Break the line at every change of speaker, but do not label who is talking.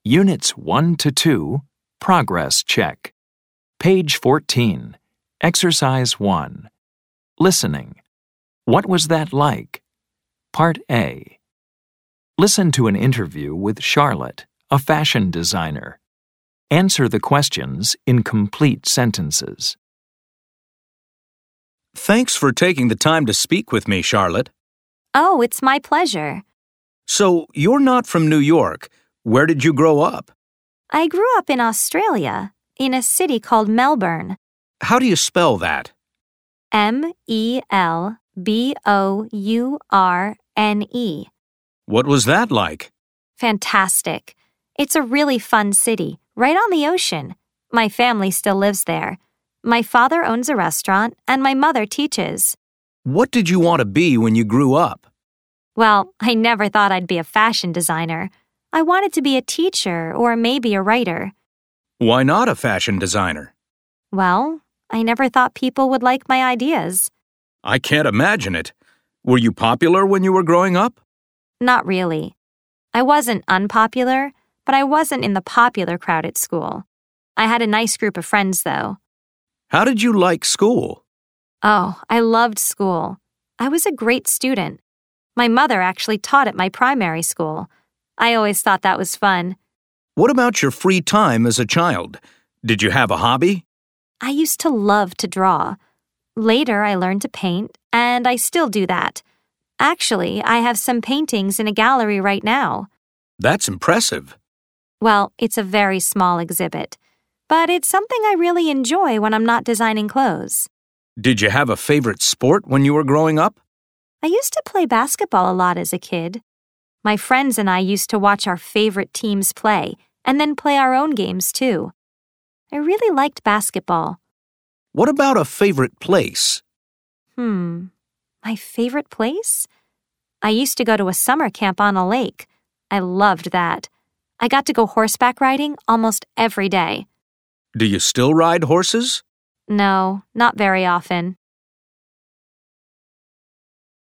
Units 1 to 2, Progress Check. Page 14, Exercise 1. Listening. What was that like? Part A. Listen to an interview with Charlotte, a fashion designer. Answer the questions in complete sentences.
Thanks for taking the time to speak with me, Charlotte.
Oh, it's my pleasure.
So, you're not from New York. Where did you grow up?
I grew up in Australia, in a city called Melbourne.
How do you spell that?
Melbourne.
What was that like?
Fantastic. It's a really fun city, right on the ocean. My family still lives there. My father owns a restaurant, and my mother teaches.
What did you want to be when you grew up?
Well, I never thought I'd be a fashion designer. I wanted to be a teacher or maybe a writer.
Why not a fashion designer?
Well, I never thought people would like my ideas.
I can't imagine it. Were you popular when you were growing up?
Not really. I wasn't unpopular, but I wasn't in the popular crowd at school. I had a nice group of friends, though.
How did you like school?
Oh, I loved school. I was a great student. My mother actually taught at my primary school. I always thought that was fun.
What about your free time as a child? Did you have a hobby?
I used to love to draw. Later, I learned to paint, and I still do that. Actually, I have some paintings in a gallery right now.
That's impressive.
Well, it's a very small exhibit, but it's something I really enjoy when I'm not designing clothes.
Did you have a favorite sport when you were growing up?
I used to play basketball a lot as a kid. My friends and I used to watch our favorite teams play, and then play our own games too. I really liked basketball.
What about a favorite place?
My favorite place? I used to go to a summer camp on a lake. I loved that. I got to go horseback riding almost every day.
Do you still ride horses?
No, not very often.